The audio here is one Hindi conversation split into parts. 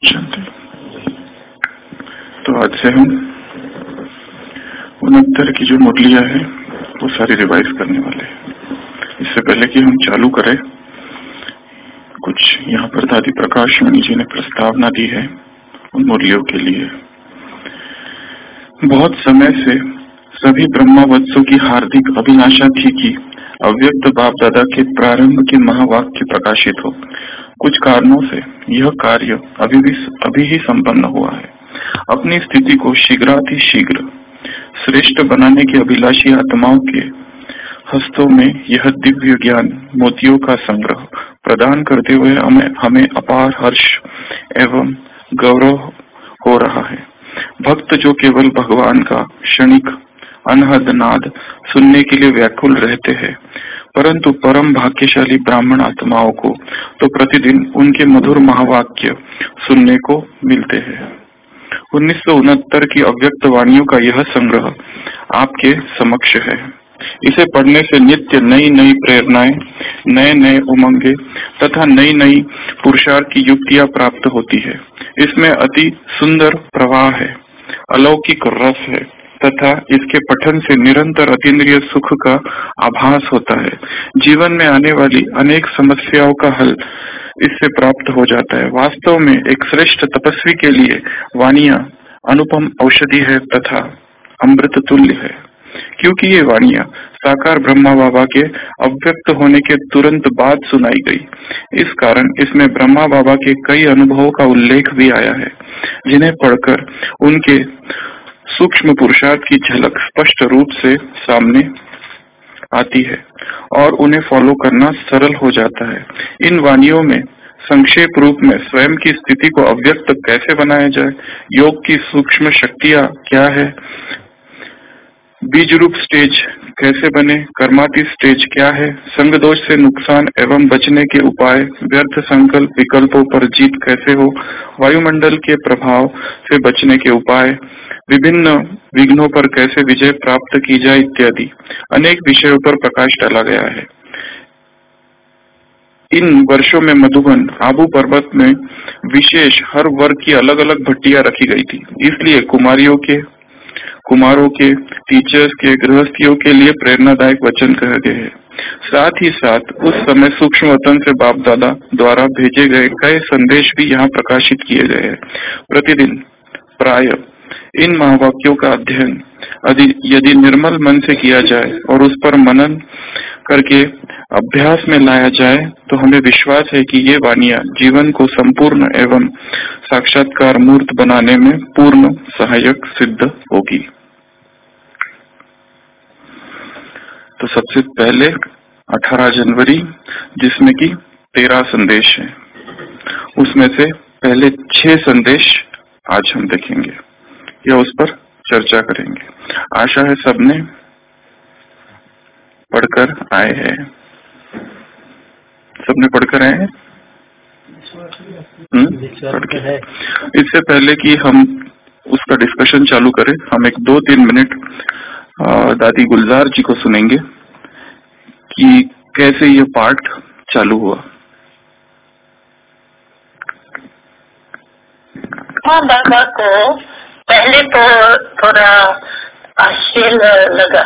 शांति। तो आज से हम 69 की जो मुरलियां है वो सारी रिवाइज करने वाले हैं। इससे पहले कि हम चालू करें, कुछ यहाँ पर दादी प्रकाश मणि जी ने प्रस्तावना दी है उन मुरलियों के लिए। बहुत समय से सभी ब्रह्मवत्सों की हार्दिक अभिलाषा थी कि अव्यक्त बाप दादा के प्रारंभ के महावाक्य प्रकाशित हो। कुछ कारणों से यह कार्य अभी ही संपन्न हुआ है। अपनी स्थिति को शीघ्रातिशीघ्र श्रेष्ठ बनाने की अभिलाषी आत्माओं के हस्तों में यह दिव्य ज्ञान मोतियों का संग्रह प्रदान करते हुए हमें अपार हर्ष एवं गौरव हो रहा है। भक्त जो केवल भगवान का क्षणिक अनहद नाद सुनने के लिए व्याकुल रहते हैं, परंतु परम भाग्यशाली ब्राह्मण आत्माओं को तो प्रतिदिन उनके मधुर महावाक्य सुनने को मिलते हैं। 1969 की अव्यक्त वाणियों का यह संग्रह आपके समक्ष है। इसे पढ़ने से नित्य नई नई प्रेरणाएं, नए नए उमंगे तथा नई नई पुरुषार्थ की युक्तियां प्राप्त होती है। इसमें अति सुंदर प्रवाह है, अलौकिक रस है तथा इसके पठन से निरंतर अतीन्द्रिय सुख का आभास होता है। जीवन में आने वाली अनेक समस्याओं का हल इससे प्राप्त हो जाता है। वास्तव में एक श्रेष्ठ तपस्वी के लिए वाणियां अनुपम औषधि है तथा अमृत तुल्य है, क्योंकि ये वाणियां साकार ब्रह्मा बाबा के अव्यक्त होने के तुरंत बाद सुनाई गई। इस कारण इसमें ब्रह्मा बाबा के कई अनुभवों का उल्लेख भी आया है, जिन्हें पढ़कर उनके सूक्ष्म पुरुषार्थ की झलक स्पष्ट रूप से सामने आती है और उन्हें फॉलो करना सरल हो जाता है। इन वाणियों में संक्षेप रूप में स्वयं की स्थिति को अव्यक्त कैसे बनाया जाए, योग की सूक्ष्म शक्तियां क्या है, बीज रूप स्टेज कैसे बने, कर्मातीत स्टेज क्या है, संग दोष से नुकसान एवं बचने के उपाय, व्यर्थ संकल्प विकल्पों पर जीत कैसे हो, वायुमंडल के प्रभाव से बचने के उपाय, विभिन्न विघ्नों पर कैसे विजय प्राप्त की जाए इत्यादि अनेक विषयों पर प्रकाश डाला गया है। इन वर्षों में मधुबन आबू पर्वत में विशेष हर वर्ग की अलग अलग भट्टियां रखी गई थी। इसलिए कुमारों के, टीचर्स के, गृहस्थियों के लिए प्रेरणादायक वचन कहे गए हैं। साथ ही साथ उस समय सूक्ष्म वतन से बाप दादा द्वारा भेजे गए कई संदेश भी यहाँ प्रकाशित किए गए हैं। प्रतिदिन प्राय इन महावाक्यों का अध्ययन यदि निर्मल मन से किया जाए और उस पर मनन करके अभ्यास में लाया जाए तो हमें विश्वास है कि ये वाणियां जीवन को संपूर्ण एवं साक्षात्कार मूर्त बनाने में पूर्ण सहायक सिद्ध होगी। तो सबसे पहले 18 जनवरी, जिसमें कि 13 संदेश है, उसमें से पहले 6 संदेश आज हम देखेंगे या उस पर चर्चा करेंगे। आशा है सबने पढ़कर आए हैं। सबने पढ़कर आए हैं? इससे पहले कि हम उसका डिस्कशन चालू करें, हम एक 2-3 मिनट दादी गुलजार जी को सुनेंगे कि कैसे ये पाठ चालू हुआ। हाँ, बाबा को पहले तो थोड़ा आश्चर्य लगा,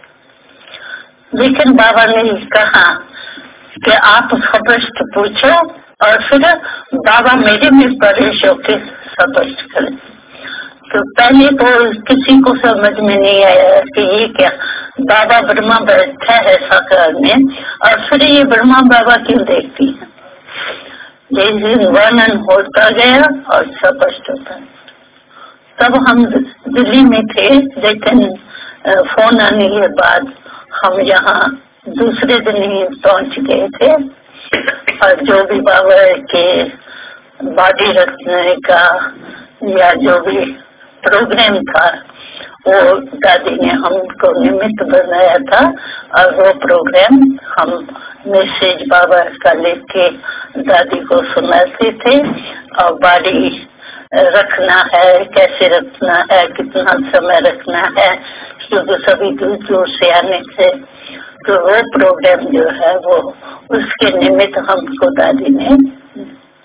लेकिन बाबा ने कहा कि आप स्पष्ट पूछो और फिर बाबा मेरे में प्रवेश होकर स्पष्ट करें। तो पहले तो किसी को समझ में नहीं आया कि ये क्या, बाबा ब्रह्मा बैठा है साकार में और फिर ये ब्रह्मा बाबा क्यों देखती है। जैसे वर्णन होता गया और स्पष्ट होता। तब हम दिल्ली में थे, लेकिन फोन आने के बाद हम यहाँ दूसरे दिन ही पहुँच गए थे और जो भी बाबा के बॉडी रखने का या जो भी प्रोग्राम था वो दादी ने हमको निमित्त बनाया था और वो प्रोग्राम हम मैसेज बाबा का लेके दादी को सुनाते थे और बॉडी रखना है, कैसे रखना है, कितना समय रखना है, क्योंकि सभी दूर दूर से आने से। तो वो प्रोग्राम जो है वो उसके निमित्त हमको दादी ने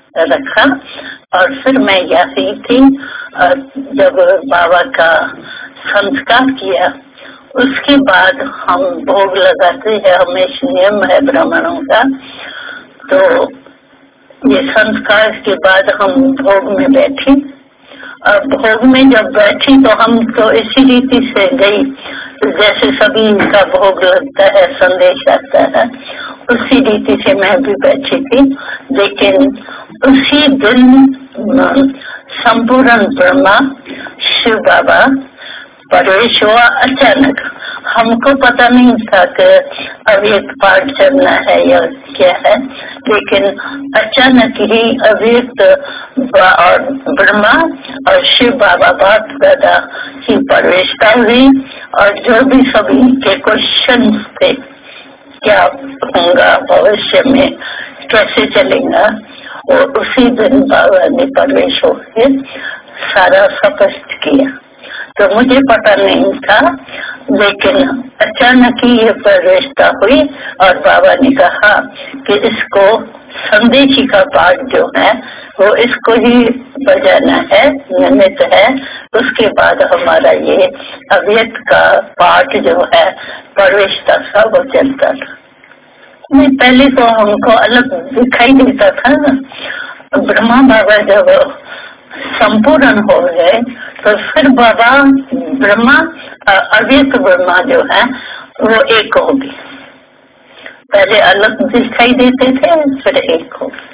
रखा। और फिर मैं यही थी। जब बाबा का संस्कार किया उसके बाद हम भोग लगाते हैं, हमेशा नियम है ब्राह्मणों का। तो ये संस्कार के बाद हम भोग में बैठी। अब भोग में जब बैठी तो हम तो इसी रीति से गई जैसे सभी का भोग लगता है, संदेश आता है, उसी रीति से मैं भी बैठी थी। लेकिन उसी दिन संपूर्ण ब्रह्मा शिव बाबा प्रवेश हुआ अचानक। हमको पता नहीं था कि अव्यक्त पाठ चलना है या क्या है, लेकिन अचानक ही अव्यक्त और ब्रह्मा और शिव बाबा बात ज्यादा की प्रवेशता हुई। और जो भी सभी के क्वेश्चन थे, क्या होगा भविष्य में, कैसे चलेगा, और उसी दिन बाबा ने प्रवेश होकर सारा स्पष्ट किया। तो मुझे पता नहीं था, लेकिन अचानक ही ये प्रवेशता हुई और बाबा ने कहा कि इसको संदेशी का पाठ जो है वो इसको ही बजाना है, नियमित है। उसके बाद हमारा ये अव्यक्त का पाठ जो है प्रवेशता सा वो चलता था। नहीं, पहले तो हमको अलग दिखाई देता था। ब्रह्मा बाबा जब संपूर्ण हो गए तो फिर बाबा ब्रह्मा अव्यक्त ब्रह्मा जो है वो एक हो गए। पहले अलग दिखाई देते थे, फिर एक हो गए।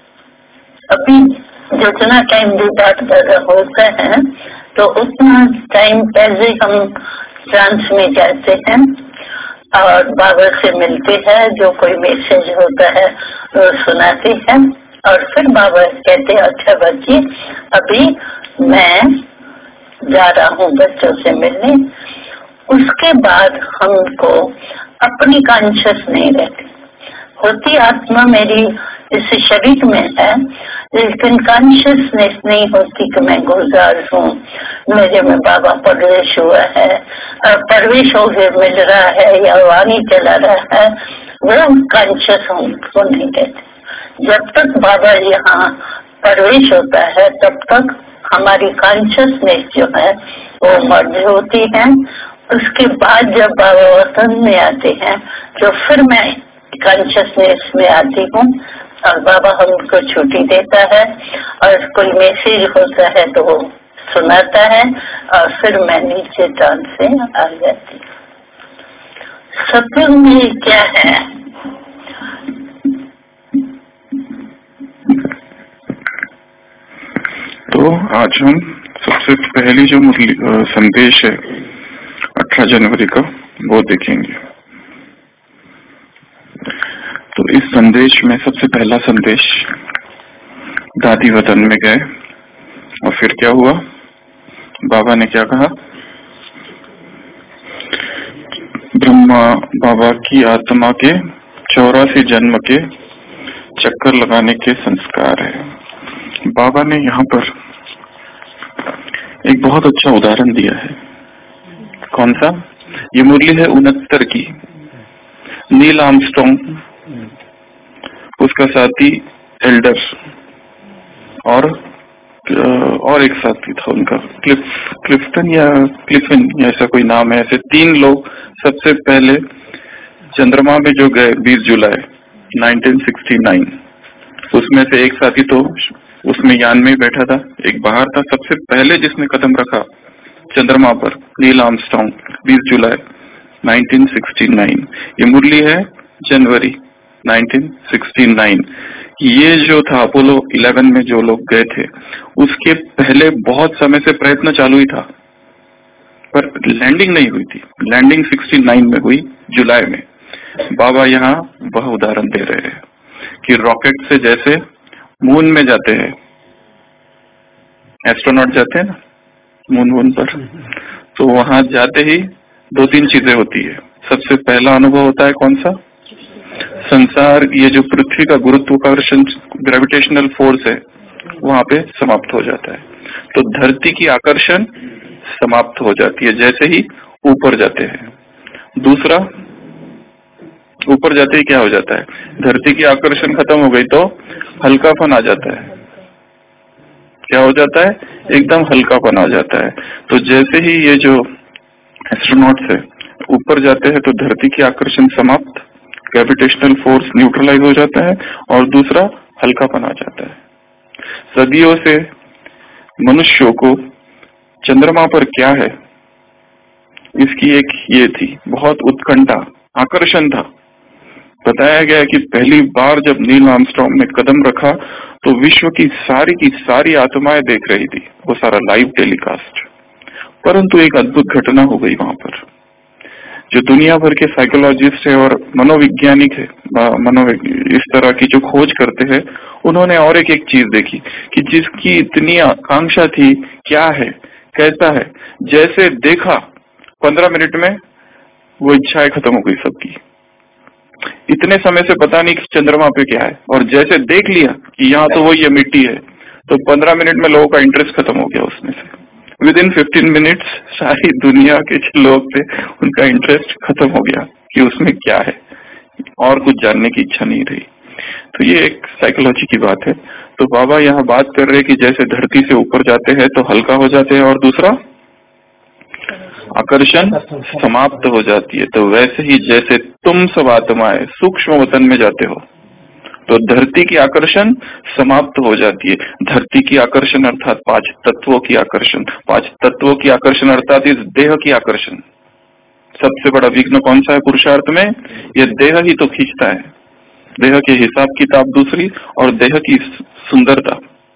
अभी जितना टाइम भी बात होता है तो उतना टाइम पहले हम ट्रांस में जाते हैं और बाबा से मिलते हैं, जो कोई मैसेज होता है वो सुनाते हैं। और फिर बाबा कहते हैं अच्छा बच्ची अभी मैं जा रहा हूँ बच्चों से मिलने। उसके बाद हमको अपनी कॉन्शियस नहीं रहती होती। आत्मा मेरी इस शरीर में है, लेकिन कॉन्शियसनेस नहीं होती कि मैं गुलजार हूँ, मेरे में बाबा प्रवेश हुआ है, प्रवेश हो गए मिल रहा है या वाणी चला रहा है, वो कॉन्शियस हमको नहीं कहते। जब तक बाबा यहाँ प्रवेश होता है तब तक हमारी कॉन्शियसनेस जो है वो मर्ज होती है। उसके बाद जब बाबा वतन में आते हैं तो फिर मैं कॉन्शियसनेस में आती हूँ और बाबा हमको छुट्टी देता है और कोई मैसेज होता है तो वो सुनाता है और फिर मैं नीचे ट्रांस से आ जाती हूँ। सत्संग में क्या है? तो आज हम सबसे पहली जो संदेश है 18 जनवरी का वो देखेंगे। तो इस संदेश में सबसे पहला संदेश दादी वतन में गए और फिर क्या हुआ, बाबा ने क्या कहा, ब्रह्मा बाबा की आत्मा के 84 जन्म के चक्कर लगाने के संस्कार है। बाबा ने यहाँ पर एक बहुत अच्छा उदाहरण दिया है। कौन सा? ये मुरली है 69 की। नील आर्मस्ट्रांग, उसका साथी एल्डर और एक साथी था उनका क्लिफ्टन या क्लिफिन या ऐसा कोई नाम है। ऐसे 3 लोग सबसे पहले चंद्रमा में जो गए 20 जुलाई 1969। उसमें से एक साथी तो उसमें यान में बैठा था, एक बाहर था। सबसे पहले जिसने कदम रखा चंद्रमा पर नील आर्मस्ट्रांग 20 जुलाई 1969। ये मुरली है जनवरी 1969। ये जो था अपोलो 11 में जो लोग गए थे उसके पहले बहुत समय से प्रयत्न चालू ही था, पर लैंडिंग नहीं हुई थी। लैंडिंग 69 में हुई जुलाई में। बाबा यहाँ वह उदाहरण दे रहे हैं कि रॉकेट से जैसे मून में जाते हैं, एस्ट्रोनॉट जाते हैं ना मून पर, तो वहां जाते ही 2-3 चीजें होती है। सबसे पहला अनुभव होता है कौन सा? संसार, ये जो पृथ्वी का गुरुत्वाकर्षण ग्रेविटेशनल फोर्स है वहां पे समाप्त हो जाता है। तो धरती की आकर्षण समाप्त हो जाती है जैसे ही ऊपर जाते हैं। दूसरा, ऊपर जाते ही क्या हो जाता है, धरती की आकर्षण खत्म हो गई तो हल्कापन आ जाता है। क्या हो जाता है, एकदम हल्कापन आ जाता है। तो जैसे ही ये जो एस्ट्रोनॉट्स है ऊपर जाते हैं तो धरती की आकर्षण समाप्त, ग्रेविटेशनल फोर्स न्यूट्रलाइज हो जाता है और दूसरा हल्कापन आ जाता है। सदियों से मनुष्यों को चंद्रमा पर क्या है इसकी एक ये थी, बहुत उत्कंठा, आकर्षण था। बताया गया कि पहली बार जब नील आर्मस्ट्रांग ने कदम रखा तो विश्व की सारी आत्माएं देख रही थी, वो सारा लाइव टेलीकास्ट। परंतु एक अद्भुत घटना हो गई वहां पर। जो दुनिया भर के साइकोलॉजिस्ट है और मनोवैज्ञानिक है, इस तरह की जो खोज करते हैं, उन्होंने और एक चीज देखी कि जिसकी इतनी आकांक्षा थी, क्या है, कैसा है, जैसे देखा 15 मिनट में वो इच्छाएं खत्म हो गई सबकी। इतने समय से पता नहीं कि चंद्रमा पे क्या है, और जैसे देख लिया कि यहाँ तो वो ये मिट्टी है, तो 15 मिनट में लोगों का इंटरेस्ट खत्म हो गया उसमें से। विदिन 15 मिनट्स सारी दुनिया के जो लोग थे उनका इंटरेस्ट खत्म हो गया कि उसमें क्या है, और कुछ जानने की इच्छा नहीं रही। तो ये एक साइकोलॉजी की बात है। तो बाबा यहाँ बात कर रहे कि जैसे धरती से ऊपर जाते हैं तो हल्का हो जाते हैं और दूसरा आकर्षण समाप्त हो जाती है। तो वैसे ही जैसे तुम सब आत्माएं सूक्ष्म वतन में जाते हो तो धरती की आकर्षण समाप्त हो जाती है। धरती की आकर्षण अर्थात 5 तत्वों की आकर्षण, 5 तत्वों की आकर्षण अर्थात इस देह की आकर्षण। सबसे बड़ा विघ्न कौन सा है पुरुषार्थ में, ये देह ही तो खींचता है। देह के हिसाब किताब दूसरी और देह की सुंदरता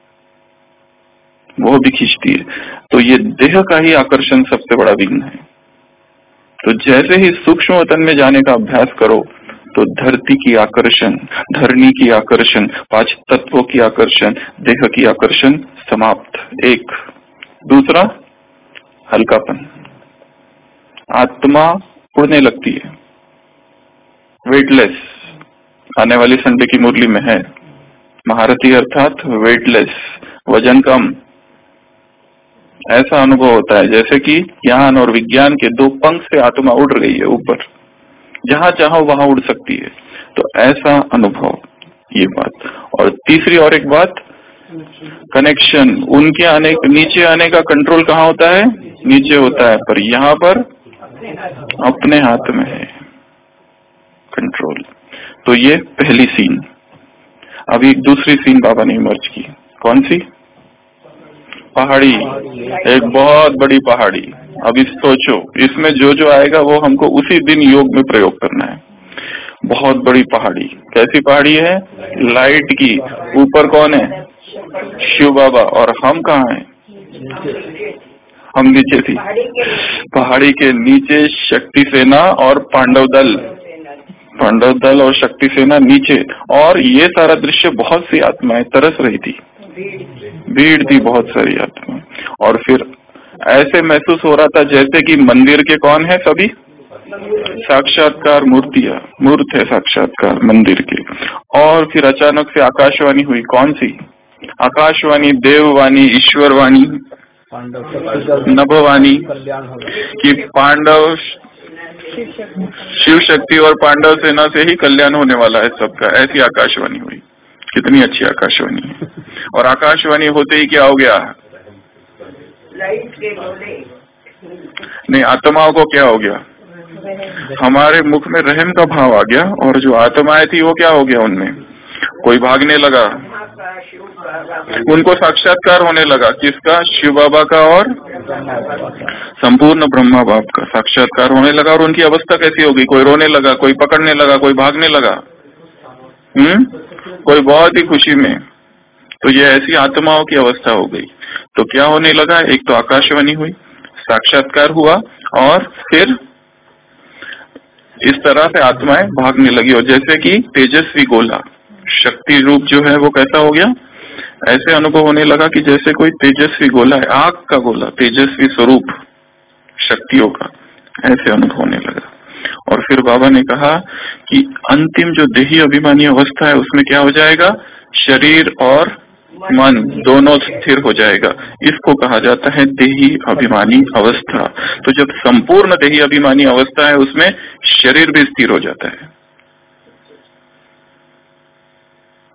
वो भी खींचती है। तो ये देह का ही आकर्षण सबसे बड़ा विघ्न है। तो जैसे ही सूक्ष्म वतन में जाने का अभ्यास करो तो धरती की आकर्षण, धरनी की आकर्षण, 5 तत्वों की आकर्षण, देह की आकर्षण समाप्त। एक दूसरा हल्कापन, आत्मा उड़ने लगती है, वेटलेस। आने वाली संडे की मुरली में है महारथी अर्थात वेटलेस, वजन कम। ऐसा अनुभव होता है जैसे कि ज्ञान और विज्ञान के 2 पंख से आत्मा उड़ रही है ऊपर, जहां चाहो वहां उड़ सकती है। तो ऐसा अनुभव, ये बात। और तीसरी और एक बात, कनेक्शन। उनके नीचे आने का कंट्रोल कहाँ होता है, नीचे होता है, पर यहाँ पर अपने हाथ में है कंट्रोल। तो ये पहली सीन। अभी एक दूसरी सीन बाबा ने इमर्ज की। कौन सी? पहाड़ी, एक बहुत बड़ी पहाड़ी। अब इस सोचो, इसमें जो जो आएगा वो हमको उसी दिन योग में प्रयोग करना है। बहुत बड़ी पहाड़ी, कैसी पहाड़ी है? लाइट की। ऊपर कौन है? शिव बाबा। और हम कहाँ हैं? हम नीचे थी। पहाड़ी के नीचे शक्ति सेना और पांडव दल और शक्ति सेना नीचे। और ये सारा दृश्य, बहुत सी आत्माएं तरस रही थी, भीड़ थी, बहुत सारी आत्माएं। और फिर ऐसे महसूस हो रहा था जैसे कि मंदिर के कौन है सभी? साक्षात्कार मूर्तियां, मूर्त है साक्षात्कार मंदिर के। और फिर अचानक से आकाशवाणी हुई। कौन सी आकाशवाणी? देववाणी, ईश्वरवाणी, नभवाणी कि पांडव, शिव शक्ति और पांडव सेना से ही कल्याण होने वाला है सबका। ऐसी आकाशवाणी हुई। कितनी अच्छी आकाशवाणी है। और आकाशवाणी होते ही क्या हो गया? नहीं, आत्माओं को क्या हो गया? हमारे मुख में रहम का भाव आ गया। और जो आत्माएं थी वो क्या हो गया? उनमें कोई भागने लगा, उनको साक्षात्कार होने लगा। किसका? शिव बाबा का और संपूर्ण ब्रह्मा बाप का साक्षात्कार होने लगा। और उनकी अवस्था कैसी हो गई? कोई रोने लगा, कोई पकड़ने लगा, कोई भागने लगा, कोई बहुत ही खुशी में। तो ये ऐसी आत्माओं की अवस्था हो गई। तो क्या होने लगा? एक तो आकाशवाणी हुई, साक्षात्कार हुआ, और फिर इस तरह से आत्माएं भागने लगी। और जैसे कि तेजस्वी गोला, शक्ति रूप जो है वो कैसा हो गया? ऐसे अनुभव होने लगा कि जैसे कोई तेजस्वी गोला है, आग का गोला, तेजस्वी स्वरूप शक्तियों का, ऐसे अनुभव होने लगा। और फिर बाबा ने कहा कि अंतिम जो देही अभिमानी अवस्था है उसमें क्या हो जाएगा? शरीर और मन दोनों स्थिर हो जाएगा। इसको कहा जाता है देही अभिमानी अवस्था। तो जब संपूर्ण देही अभिमानी अवस्था है उसमें शरीर भी स्थिर हो जाता है।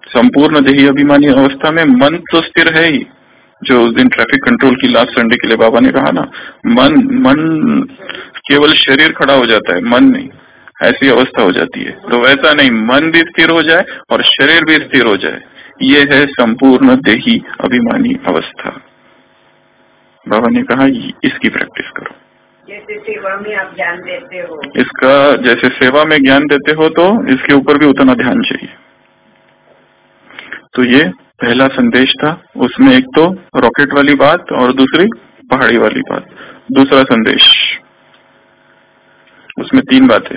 संपूर्ण देही अभिमानी अवस्था में मन तो स्थिर है ही, जो उस दिन ट्रैफिक कंट्रोल की लास्ट संडे के लिए बाबा ने कहा ना, मन केवल शरीर खड़ा हो जाता है, मन नहीं, ऐसी अवस्था हो जाती है। तो वैसा नहीं, मन भी स्थिर हो जाए और शरीर भी स्थिर हो जाए, ये है संपूर्ण देही अभिमानी अवस्था। बाबा ने कहा इसकी प्रैक्टिस करो। जैसे सेवा में आप ज्ञान देते हो, इसका जैसे सेवा में ज्ञान देते हो तो इसके ऊपर भी उतना ध्यान चाहिए। तो ये पहला संदेश था, उसमें एक तो रॉकेट वाली बात और दूसरी पहाड़ी वाली बात। दूसरा संदेश, उसमें 3 बातें।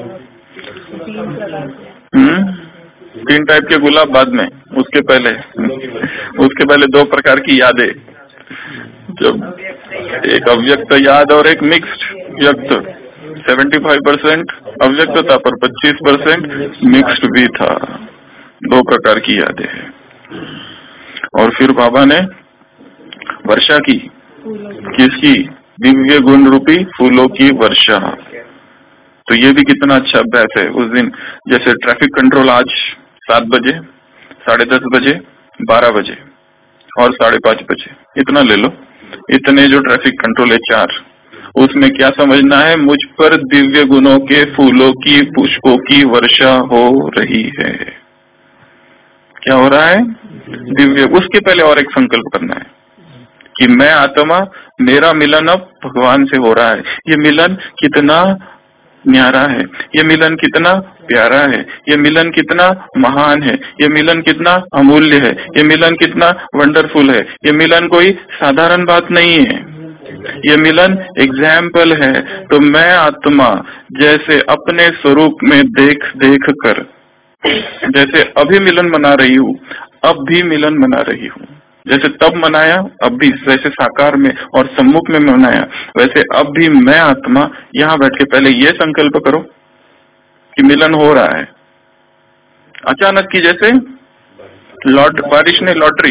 3 टाइप के गुलाब बाद में, उसके पहले 2 प्रकार की यादें, जब एक अव्यक्त याद और एक मिक्स्ड व्यक्त। 75% अव्यक्त था पर 25% मिक्स्ड भी था। 2 प्रकार की यादें हैं। और फिर बाबा ने वर्षा की, किसकी? दिव्य गुण रूपी फूलों की वर्षा। तो ये भी कितना अच्छा अभ्यास है। उस दिन जैसे ट्रैफिक कंट्रोल आज 7 बजे, 10:30 बजे, 12 बजे और 5:30 बजे, इतना ले लो। इतने जो ट्रैफिक कंट्रोल है 4, उसमें क्या समझना है? मुझ पर दिव्य गुणों के फूलों की, पुष्पों की वर्षा हो रही है। क्या हो रहा है? दिव्य। उसके पहले और एक संकल्प करना है कि मैं आत्मा, मेरा मिलन अब भगवान से हो रहा है। ये मिलन कितना न्यारा है, ये मिलन कितना प्यारा है, ये मिलन कितना महान है, ये मिलन कितना अमूल्य है, ये मिलन कितना वंडरफुल है। ये मिलन कोई साधारण बात नहीं है, ये मिलन एग्जाम्पल है। तो मैं आत्मा जैसे अपने स्वरूप में देख देख कर, जैसे अभी मिलन मना रही हूँ, अब भी मिलन मना रही हूँ। जैसे तब मनाया, अब भी वैसे साकार में और सम्मुख में मनाया, वैसे अब भी मैं आत्मा यहाँ बैठ के पहले ये संकल्प करो कि मिलन हो रहा है। अचानक की जैसे बारिश ने लॉटरी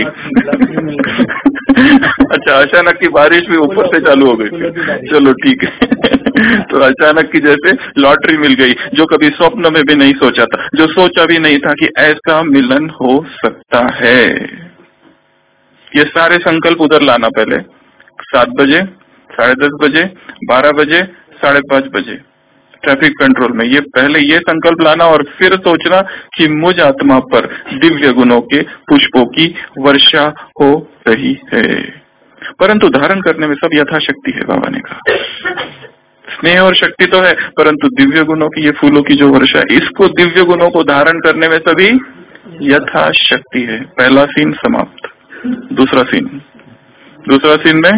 अच्छा, अचानक की बारिश भी ऊपर से चालू हो गई, चलो ठीक है तो अचानक की जैसे लॉटरी मिल गई, जो कभी स्वप्न में भी नहीं सोचा था, जो सोचा भी नहीं था कि ऐसा मिलन हो सकता है। ये सारे संकल्प उधर लाना पहले, 7 बजे, 10:30 बजे, 12 बजे, 5:30 बजे ट्रैफिक कंट्रोल में। ये पहले ये संकल्प लाना और फिर सोचना कि मुझ आत्मा पर दिव्य गुणों के पुष्पों की वर्षा हो रही है। परंतु धारण करने में सब यथाशक्ति है, बाबा ने कहा। स्नेह और शक्ति तो है, परंतु दिव्य गुणों की, ये फूलों की जो वर्षा है, इसको दिव्य गुणों को धारण करने में सभी यथाशक्ति है। पहला सीन समाप्त। दूसरा सीन में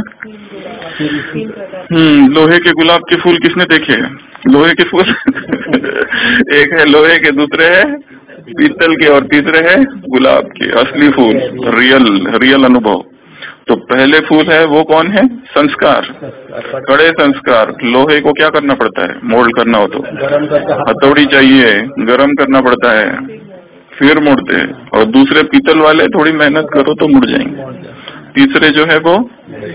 लोहे के गुलाब के फूल किसने देखे? लोहे के फूल एक है लोहे के, दूसरे है पीतल के और तीसरे है गुलाब के, असली फूल, रियल अनुभव। तो पहले फूल है वो कौन है? संस्कार, कड़े संस्कार। लोहे को क्या करना पड़ता है? मोल्ड करना हो तो हथौड़ी चाहिए, गरम करना पड़ता है, फिर मुड़ते हैं। और दूसरे पीतल वाले थोड़ी मेहनत करो तो मुड़ जाएंगे। तीसरे जो है वो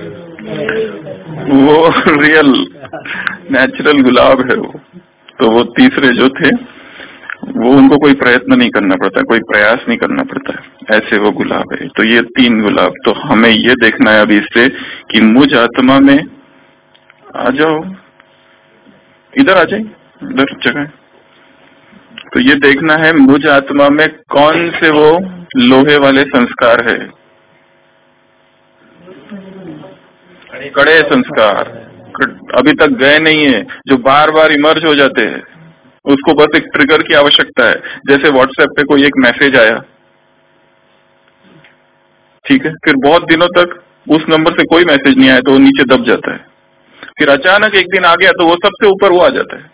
रियल नेचुरल गुलाब है वो। तो वो तीसरे जो थे वो, उनको कोई प्रयत्न नहीं करना पड़ता, कोई प्रयास नहीं करना पड़ता, ऐसे वो गुलाब है। तो ये 3 गुलाब। तो हमें ये देखना है अभी इससे कि मुझ आत्मा में आ जाओ, इधर आ जाए, इधर जगह। तो ये देखना है मुझ आत्मा में कौन से वो लोहे वाले संस्कार है, कड़े संस्कार अभी तक गए नहीं है, जो बार बार इमर्ज हो जाते हैं। उसको बस एक ट्रिगर की आवश्यकता है। जैसे व्हाट्सएप पे कोई एक मैसेज आया, ठीक है, फिर बहुत दिनों तक उस नंबर से कोई मैसेज नहीं आया तो वो नीचे दब जाता है। फिर अचानक एक दिन आ गया तो वो सबसे ऊपर वो आ जाता है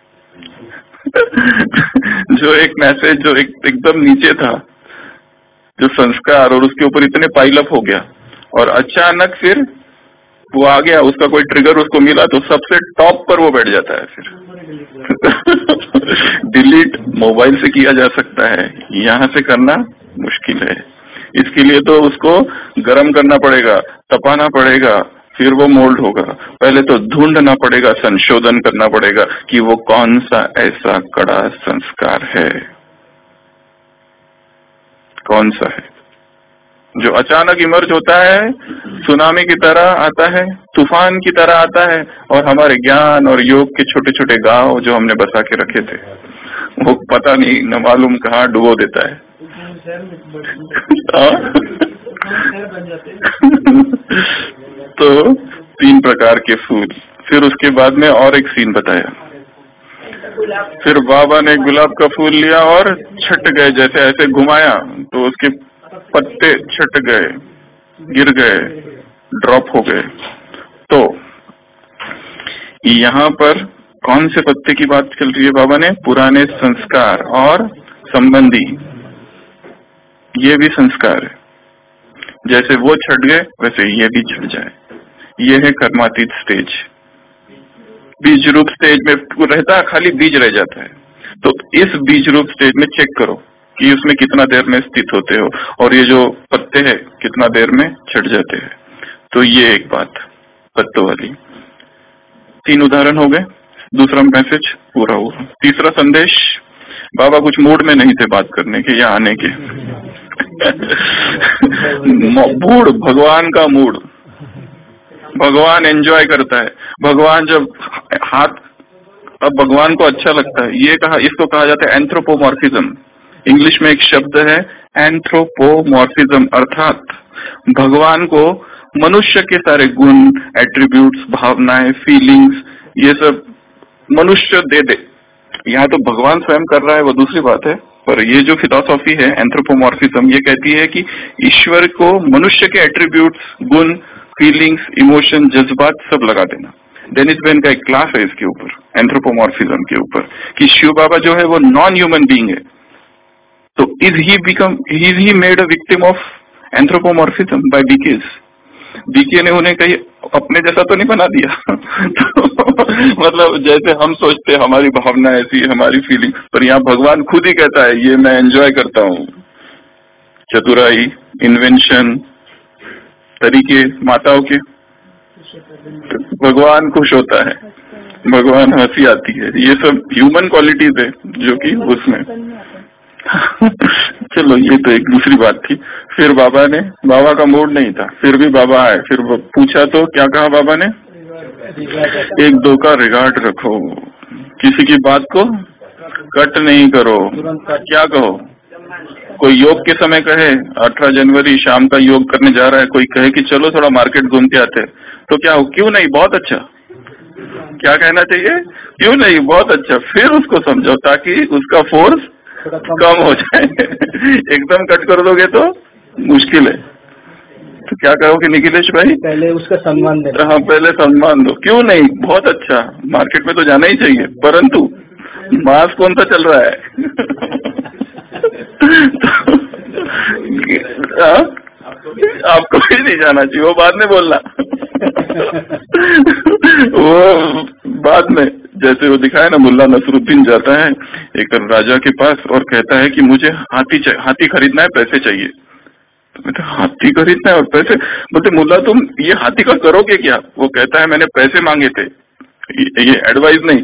जो एक मैसेज जो एकदम नीचे था, जो संस्कार, और उसके ऊपर इतने पाइलअप हो गया, और अचानक फिर वो आ गया, उसका कोई ट्रिगर उसको मिला तो सबसे टॉप पर वो बैठ जाता है। फिर डिलीट मोबाइल से किया जा सकता है, यहाँ से करना मुश्किल है। इसके लिए तो उसको गर्म करना पड़ेगा, तपाना पड़ेगा, फिर वो मोल्ड होगा। पहले तो ढूंढना पड़ेगा, संशोधन करना पड़ेगा कि वो कौन सा ऐसा कड़ा संस्कार है। कौन सा है? जो अचानक इमर्ज होता है, सुनामी की तरह आता है, तूफान की तरह आता है, और हमारे ज्ञान और योग के छोटे छोटे गांव जो हमने बसा के रखे थे, वो पता नहीं न मालूम कहाँ डुबो देता है। तो 3 प्रकार के फूल। फिर उसके बाद में और एक सीन बताया। फिर बाबा ने गुलाब का फूल लिया और छट गए, जैसे ऐसे घुमाया तो उसके पत्ते छट गए, गिर गए, ड्रॉप हो गए। तो यहाँ पर कौन से पत्ते की बात चल रही है? बाबा ने पुराने संस्कार और संबंधी, ये भी संस्कार है। जैसे वो छट गए वैसे ये भी छट जाए। ये है कर्मातीत स्टेज। बीज रूप स्टेज में रहता, खाली बीज रह जाता है। तो इस बीज रूप स्टेज में चेक करो कि उसमें कितना देर में स्थित होते हो, और ये जो पत्ते हैं कितना देर में छट जाते हैं। तो ये एक बात पत्तों वाली। 3 उदाहरण हो गए। दूसरा मैसेज पूरा हुआ। तीसरा संदेश, बाबा कुछ मूड में नहीं थे बात करने के या आने के। मूड, भगवान का मूड, भगवान एंजॉय करता है। भगवान जब हाथ, अब भगवान को अच्छा लगता है। ये कहा, इसको कहा जाता है एंथ्रोपोमॉर्फिज्म। इंग्लिश में एक शब्द है एंथ्रोपोमॉर्फिज्म, अर्थात भगवान को मनुष्य के सारे गुण, एट्रीब्यूट्स, भावनाएं, फीलिंग्स, ये सब मनुष्य दे दे। यहाँ तो भगवान स्वयं कर रहा है, वो दूसरी बात है। पर ये जो फिलॉसफी है एंथ्रोपोमॉर्फिज्म, ये कहती है कि ईश्वर को मनुष्य के एट्रीब्यूट्स, गुण, फीलिंग्स, इमोशन, जज्बात सब लगा देना। डेनिस बेन का एक क्लास है इसके ऊपर, एंथ्रोपोमॉर्फिज्म के ऊपर, कि शिव बाबा जो है वो नॉन ह्यूमन बीइंग है। तो is he made a victim of anthropomorphism by BK's? BK ने उन्हें कहीं अपने जैसा तो नहीं बना दिया। तो मतलब जैसे हम सोचते हैं हमारी भावना ऐसी, हमारी फीलिंग, पर यहाँ भगवान खुद ही कहता है ये मैं एंजॉय करता हूँ। चतुराई, इन्वेंशन, तरीके माताओं के, भगवान खुश होता है, भगवान हंसी आती है। ये सब ह्यूमन क्वालिटीज है जो कि उसमें। चलो ये तो एक दूसरी बात थी। फिर बाबा का मूड नहीं था, फिर भी बाबा आए। फिर पूछा तो क्या कहा बाबा ने? 1-2 का रिगार्ड रखो, किसी की बात को कट नहीं करो। क्या कहो? कोई योग के समय कहे 18 जनवरी शाम का योग करने जा रहा है, कोई कहे कि चलो थोड़ा मार्केट घूम के आते, तो क्या हो? क्यों नहीं, बहुत अच्छा। क्या कहना चाहिए? क्यों नहीं, बहुत अच्छा। फिर उसको समझो ताकि उसका फोर्स कम हो जाए। एकदम कट कर दोगे तो मुश्किल है। तो क्या कहोगे निखिलेश भाई? पहले उसका सम्मान दो। हाँ, पहले सम्मान दो। क्यों नहीं, बहुत अच्छा, मार्केट में तो जाना ही चाहिए, परंतु मास कौन सा चल रहा है? आपको भी नहीं जाना चाहिए, वो बाद में बोलना। वो बाद में, जैसे वो दिखाया ना, मुल्ला नसरुद्दीन जाता है एक राजा के पास और कहता है कि मुझे हाथी खरीदना है, पैसे चाहिए। तो हाथी खरीदना है और पैसे? बोलते मुल्ला तुम ये हाथी का करोगे क्या? वो कहता है मैंने पैसे मांगे थे, ये एडवाइस नहीं।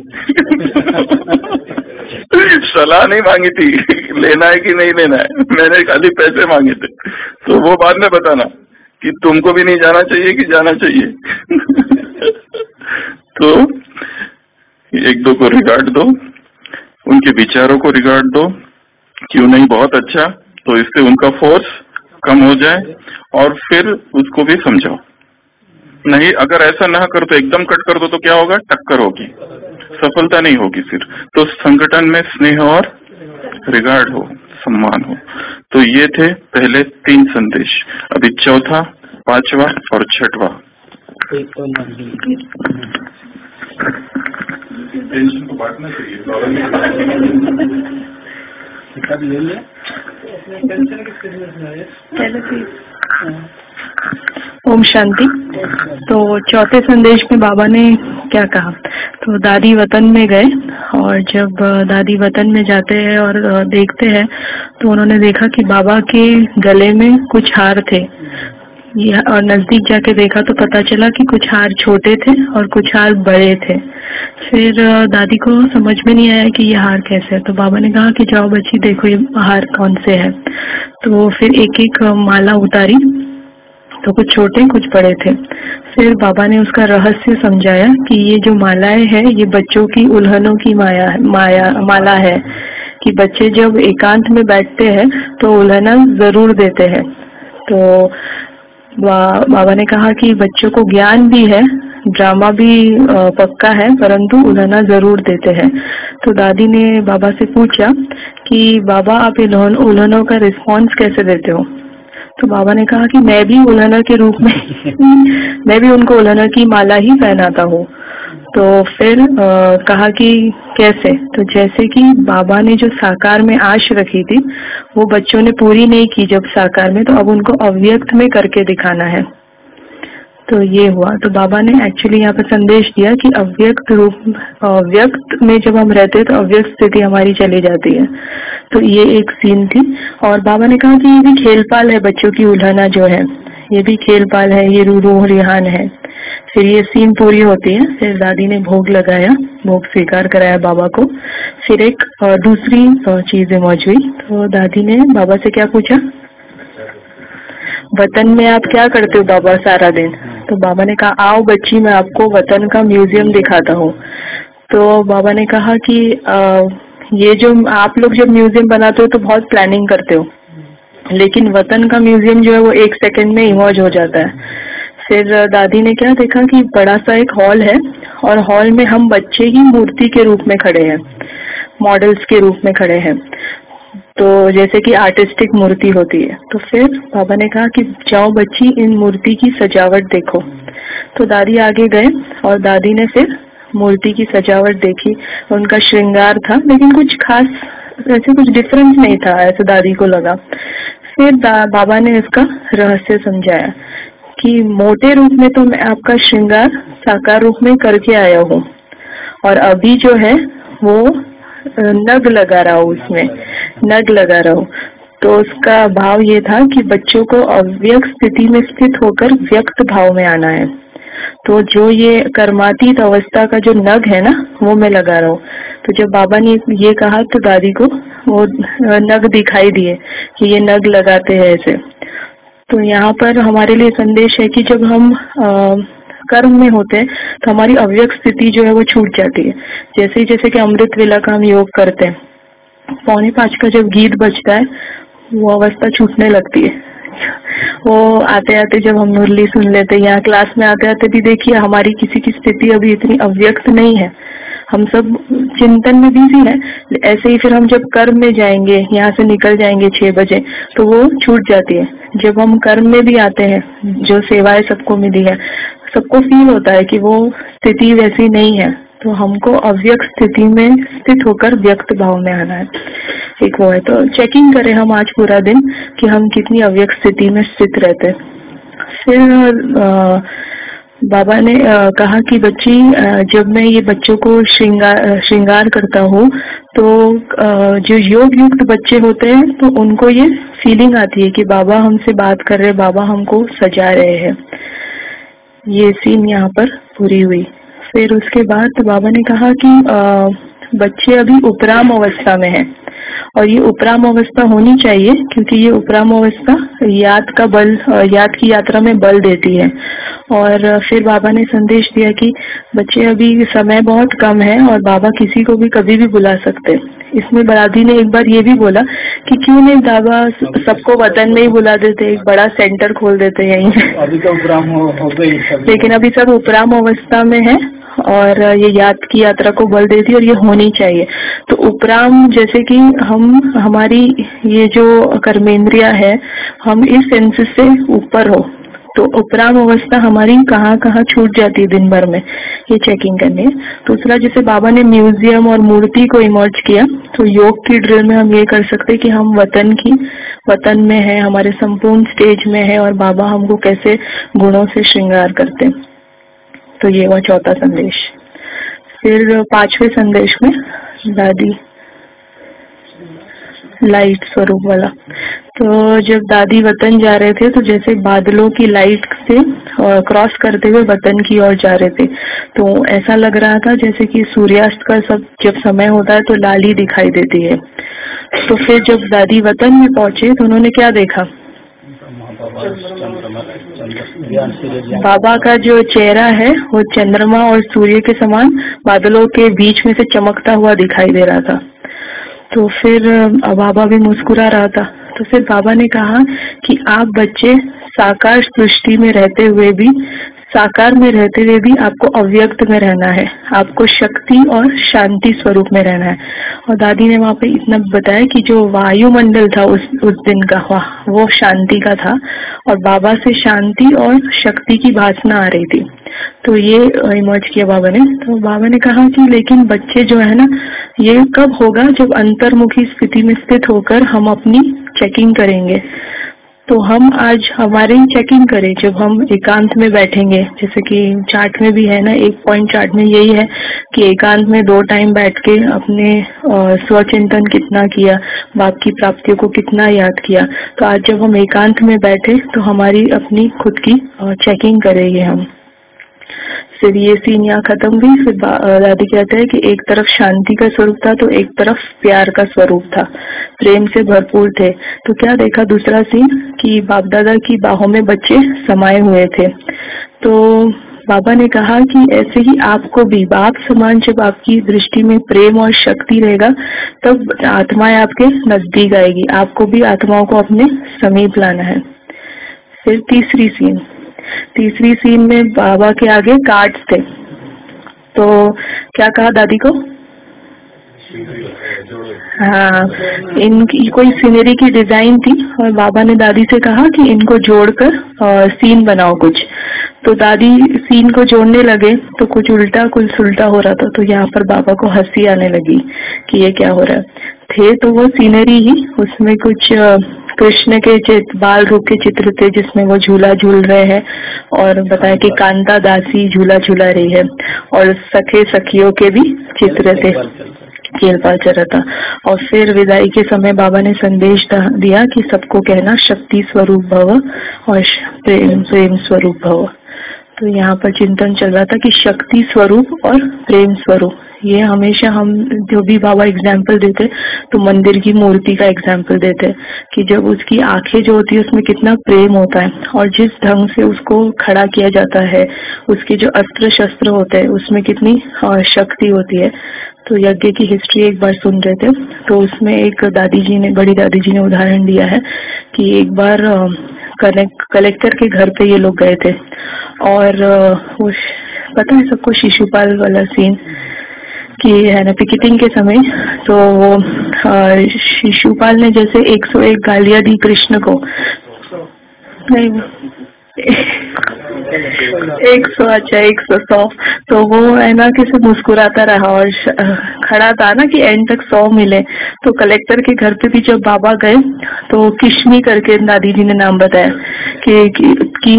सलाह नहीं मांगी थी लेना है कि नहीं लेना है, मैंने खाली पैसे मांगे थे। तो वो बाद में बताना कि तुमको भी नहीं जाना चाहिए कि जाना चाहिए। तो 1-2 को रिगार्ड दो, उनके विचारों को रिगार्ड दो। क्यों नहीं, बहुत अच्छा। तो इससे उनका फोर्स कम हो जाए, और फिर उसको भी समझाओ। नहीं, अगर ऐसा ना कर तो एकदम कट कर दो तो क्या होगा? टक्कर होगी, सफलता नहीं होगी। फिर तो संगठन में स्नेह और रिगार्ड हो, सम्मान हो। तो ये थे पहले 3 संदेश। अभी चौथा, 5वां और 6वां। टेंशन को बांटना चाहिए। ओम शांति। तो चौथे संदेश में बाबा ने क्या कहा? तो दादी वतन में गए, और जब दादी वतन में जाते हैं और देखते हैं तो उन्होंने देखा कि बाबा के गले में कुछ हार थे, ये और नजदीक जाके देखा तो पता चला कि कुछ हार छोटे थे और कुछ हार बड़े थे। फिर दादी को समझ में नहीं आया कि ये हार कैसे है, तो बाबा ने कहा कि जाओ बच्ची देखो ये हार कौन से है। तो फिर एक एक माला उतारी, तो कुछ छोटे कुछ बड़े थे। फिर बाबा ने उसका रहस्य समझाया कि ये जो मालाएं हैं ये बच्चों की उल्हनों की माला है, कि बच्चे जब एकांत में बैठते हैं तो उल्हना जरूर देते हैं। तो बाबा ने कहा कि बच्चों को ज्ञान भी है, ड्रामा भी पक्का है, परंतु उल्हना जरूर देते हैं। तो दादी ने बाबा से पूछा कि बाबा आप उल्हनों का रिस्पॉन्स कैसे देते हो? तो बाबा ने कहा कि मैं भी उल्हना के रूप में मैं भी उनको उल्हना की माला ही पहनाता हूँ। तो फिर कहा कि कैसे? तो जैसे कि बाबा ने जो साकार में आश रखी थी वो बच्चों ने पूरी नहीं की जब साकार में, तो अब उनको अव्यक्त में करके दिखाना है। तो ये हुआ। तो बाबा ने एक्चुअली यहाँ पे संदेश दिया कि अव्यक्त में जब हम रहते हैं तो अव्यक्त स्थिति हमारी चली जाती है। तो ये एक सीन थी। और बाबा ने कहा कि ये भी खेलपाल है, बच्चों की उल्हना जो है ये भी खेलपाल है, ये रूह रिहान है। फिर ये सीन पूरी होती है। फिर दादी ने भोग लगाया, भोग स्वीकार कराया बाबा को। फिर एक दूसरी चीज इमर्ज हुई। तो दादी ने बाबा से क्या पूछा, वतन में आप क्या करते हो बाबा सारा दिन? तो बाबा ने कहा आओ बच्ची मैं आपको वतन का म्यूजियम दिखाता हूँ। तो बाबा ने कहा कि ये जो आप लोग जब म्यूजियम बनाते हो तो बहुत प्लानिंग करते हो, लेकिन वतन का म्यूजियम जो है वो 1 सेकंड में इमर्ज हो जाता है। फिर दादी ने क्या देखा कि बड़ा सा एक हॉल है और हॉल में हम बच्चे ही मूर्ति के रूप में खड़े हैं, मॉडल्स के रूप में खड़े हैं। तो जैसे कि आर्टिस्टिक मूर्ति होती है। तो फिर बाबा ने कहा कि जाओ बच्ची इन मूर्ति की सजावट देखो। तो दादी आगे गए और दादी ने फिर मूर्ति की सजावट देखी। उनका श्रृंगार था लेकिन कुछ खास ऐसे कुछ डिफरेंस नहीं था, ऐसे दादी को लगा। फिर बाबा ने इसका रहस्य समझाया कि मोटे रूप में तो मैं आपका श्रृंगार साकार रूप में करके आया हूँ और अभी जो है वो नग लगा रहा हूँ, उसमें नग लगा रहा हूँ। तो उसका भाव ये था कि बच्चों को अव्यक्त स्थिति में स्थित होकर व्यक्त भाव में आना है। तो जो ये कर्मातीत अवस्था का जो नग है ना वो मैं लगा रहा हूँ। तो जब बाबा ने ये कहा तो दादी को वो नग दिखाई दिए कि ये नग लगाते हैं ऐसे। तो यहाँ पर हमारे लिए संदेश है कि जब हम कर्म में होते हैं तो हमारी अव्यक्त स्थिति जो है वो छूट जाती है। जैसे कि अमृत वेला का हम योग करते हैं, 4:45 का जब गीत बजता है वो अवस्था छूटने लगती है। वो आते आते जब हम मुरली सुन लेते हैं या क्लास में आते आते भी देखिए हमारी किसी की स्थिति अभी इतनी अव्यक्त नहीं है, हम सब चिंतन में बिजी है। ऐसे ही फिर हम जब कर्म में जाएंगे, यहाँ से निकल जाएंगे 6 बजे, तो वो छूट जाती है। जब हम कर्म में भी आते हैं, जो सेवाएं सबको मिली है, सबको फील होता है कि वो स्थिति वैसी नहीं है। तो हमको अव्यक्त स्थिति में स्थित होकर व्यक्त भाव में आना है। एक वो है। तो चेकिंग करें हम आज पूरा दिन कि हम कितनी अव्यक्त स्थिति में स्थित रहते। फिर बाबा ने कहा कि बच्ची जब मैं ये बच्चों को श्रृंगार करता हूँ तो जो योग युक्त बच्चे होते हैं तो उनको ये फीलिंग आती है कि बाबा हमसे बात कर रहे, बाबा हमको सजा रहे हैं। ये सीन यहाँ पर पूरी हुई। फिर उसके बाद बाबा ने कहा कि बच्चे अभी उपराम अवस्था में है और ये उपराम अवस्था होनी चाहिए क्योंकि ये उपराम अवस्था याद का बल, याद की यात्रा में बल देती है। और फिर बाबा ने संदेश दिया कि बच्चे अभी समय बहुत कम है और बाबा किसी को भी कभी भी बुला सकते। इसमें दादी ने एक बार ये भी बोला कि क्यों नहीं बाबा सबको वतन में ही बुला देते, एक बड़ा सेंटर खोल देते यहीं। अभी तो उपराम हो गई, लेकिन अभी सब उपराम अवस्था में है और ये याद की यात्रा को बल देती है और ये होनी चाहिए। तो उपराम जैसे कि हम हमारी ये जो कर्मेंद्रिया है हम इस सेंसेस से ऊपर हो, तो उपराम अवस्था हमारी कहाँ कहाँ छूट जाती है दिन भर में, ये चेकिंग करनी है। दूसरा जैसे बाबा ने म्यूजियम और मूर्ति को इमर्ज किया, तो योग की ड्रिल में हम ये कर सकते हैं कि हम वतन में है, हमारे संपूर्ण स्टेज में है और बाबा हमको कैसे गुणों से श्रृंगार करते। तो ये हुआ चौथा संदेश। फिर 5वें संदेश में दादी लाइट स्वरूप वाला। तो जब दादी वतन जा रहे थे तो जैसे बादलों की लाइट से क्रॉस करते हुए वतन की ओर जा रहे थे, तो ऐसा लग रहा था जैसे कि सूर्यास्त का सब जब समय होता है तो लाली दिखाई देती है। तो फिर जब दादी वतन में पहुंचे तो उन्होंने क्या देखा? बाबा का जो चेहरा है वो चंद्रमा और सूर्य के समान बादलों के बीच में से चमकता हुआ दिखाई दे रहा था। तो फिर बाबा भी मुस्कुरा रहा था। तो फिर बाबा ने कहा कि आप बच्चे साकार सृष्टि में रहते हुए भी, साकार में रहते हुए भी आपको अव्यक्त में रहना है, आपको शक्ति और शांति स्वरूप में रहना है। और दादी ने वहाँ पे इतना बताया कि जो वायुमंडल था उस दिन का, वो शांति का था और बाबा से शांति और शक्ति की भासना आ रही थी। तो ये इमर्ज किया बाबा ने। तो बाबा ने कहा कि लेकिन बच्चे जो है ना, ये कब होगा? जब अंतर्मुखी स्थिति में स्थित होकर हम अपनी चेकिंग करेंगे। तो हम आज हमारी चेकिंग करें जब हम एकांत में बैठेंगे, जैसे कि चार्ट में भी है ना, एक पॉइंट चार्ट में यही है कि एकांत में 2 टाइम बैठ के अपने स्वचिंतन कितना किया, बाप की प्राप्तियों को कितना याद किया। तो आज जब हम एकांत में बैठे तो हमारी अपनी खुद की चेकिंग करेंगे हम। फिर ये सीन यहाँ खत्म हुई। फिर दादी कहते हैं कि एक तरफ शांति का स्वरूप था तो एक तरफ प्यार का स्वरूप था, प्रेम से भरपूर थे। तो क्या देखा दूसरा सीन कि बाप दादा की बाहों में बच्चे समाये हुए थे। तो बाबा ने कहा कि ऐसे ही आपको भी बाप समान जब आपकी दृष्टि में प्रेम और शक्ति रहेगा तब आत्माएं आपके नजदीक आएगी, आपको भी आत्माओं को अपने समीप लाना है। फिर तीसरी सीन में बाबा के आगे कार्ड्स थे। तो क्या कहा दादी को? हाँ, इनकी कोई सीनरी की डिजाइन थी और बाबा ने दादी से कहा कि इनको जोड़कर सीन बनाओ कुछ। तो दादी सीन को जोड़ने लगे तो कुछ उल्टा कुछ सुलटा हो रहा था। तो यहाँ पर बाबा को हंसी आने लगी कि ये क्या हो रहा है। थे तो वो सीनरी ही, उसमें कुछ कृष्ण के बाल रूप के चित्र थे जिसमें वो झूला झूल रहे हैं और बताया कि कांता दासी झूला झूला रही है और सखे सखियों के भी चित्र थे, खेल पाल चल रहा था। और फिर विदाई के समय बाबा ने संदेश दिया कि सबको कहना शक्ति स्वरूप भव और प्रेम स्वरूप भव। तो यहाँ पर चिंतन चल रहा था कि शक्ति स्वरूप और प्रेम स्वरूप, ये हमेशा हम जो भी बाबा एग्जाम्पल देते तो मंदिर की मूर्ति का एग्जाम्पल देते कि जब उसकी आंखें जो होती है उसमें कितना प्रेम होता है और जिस ढंग से उसको खड़ा किया जाता है, उसके जो अस्त्र शस्त्र होते हैं उसमें कितनी शक्ति होती है। तो यज्ञ की हिस्ट्री एक बार सुन रहे थे तो उसमें एक बड़ी दादी जी ने उदाहरण दिया है कि एक बार कलेक्टर के घर पे ये लोग गए थे और पता है सबको शिशुपाल वाला सीन कि है ना, पिकेटिंग के समय। तो वो शिशुपाल ने जैसे 101 गालियां दी कृष्ण को, नहीं 100 तो वो है ना कैसे मुस्कुराता रहा और खड़ा था ना कि एंड तक 100 मिले। तो कलेक्टर के घर पे भी जब बाबा गए तो किशमी करके दादी जी ने नाम बताया कि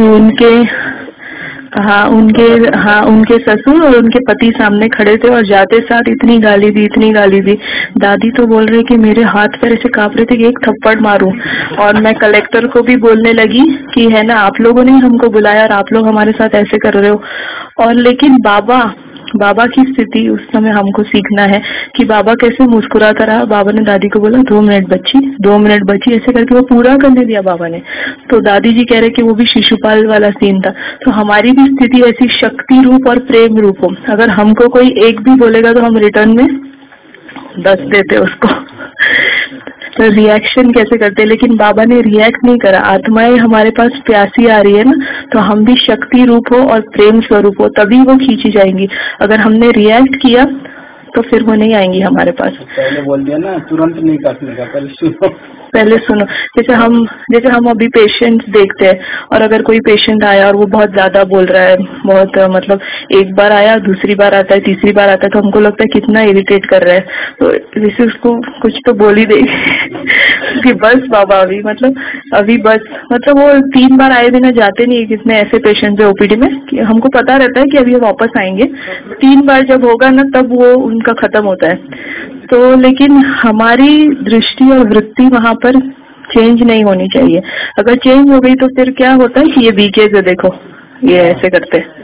उनके ससुर और उनके पति सामने खड़े थे और जाते साथ इतनी गाली दी। दादी तो बोल रही कि मेरे हाथ पैर ऐसे कांप रहे थे कि एक थप्पड़ मारूं। और मैं कलेक्टर को भी बोलने लगी कि है ना, आप लोगों ने हमको बुलाया और आप लोग हमारे साथ ऐसे कर रहे हो। और लेकिन बाबा की स्थिति उस समय हमको सीखना है कि बाबा कैसे मुस्कुराता रहा। बाबा ने दादी को बोला 2 मिनट बच्ची, ऐसे करके वो पूरा करने दिया बाबा ने। तो दादी जी कह रहे कि वो भी शिशुपाल वाला सीन था। तो हमारी भी स्थिति ऐसी शक्ति रूप और प्रेम रूप हो, अगर हमको कोई एक भी बोलेगा तो हम रिटर्न में 10 देते उसको। तो रिएक्शन कैसे करते, लेकिन बाबा ने रिएक्ट नहीं करा। आत्माएं हमारे पास प्यासी आ रही है ना, तो हम भी शक्ति रूप हो और प्रेम स्वरूप हो तभी वो खींची जाएंगी। अगर हमने रिएक्ट किया तो फिर वो नहीं आएंगी हमारे पास। पहले बोल दिया ना, तुरंत नहीं काटने का, पहले सुनो। पहले सुनो। जैसे हम अभी पेशेंट्स देखते हैं, और अगर कोई पेशेंट आया और वो बहुत ज्यादा बोल रहा है, बहुत मतलब एक बार आया, दूसरी बार आता है, तीसरी बार आता है, तो हमको लगता है कितना इरिटेट कर रहा है, तो जैसे उसको कुछ तो बोल ही देगी कि बस बाबा अभी बस। मतलब वो 3 बार आए बिना जाते नहीं। कितने ऐसे पेशेंट है ओपीडी में कि हमको पता रहता है कि अभी वो वापस आएंगे, 3 बार जब होगा ना तब वो उनका खत्म होता है। तो लेकिन हमारी दृष्टि और वृत्ति वहाँ पर चेंज नहीं होनी चाहिए। अगर चेंज हो गई तो फिर क्या होता है कि ये वीकेज है, देखो ये ऐसे करते हैं।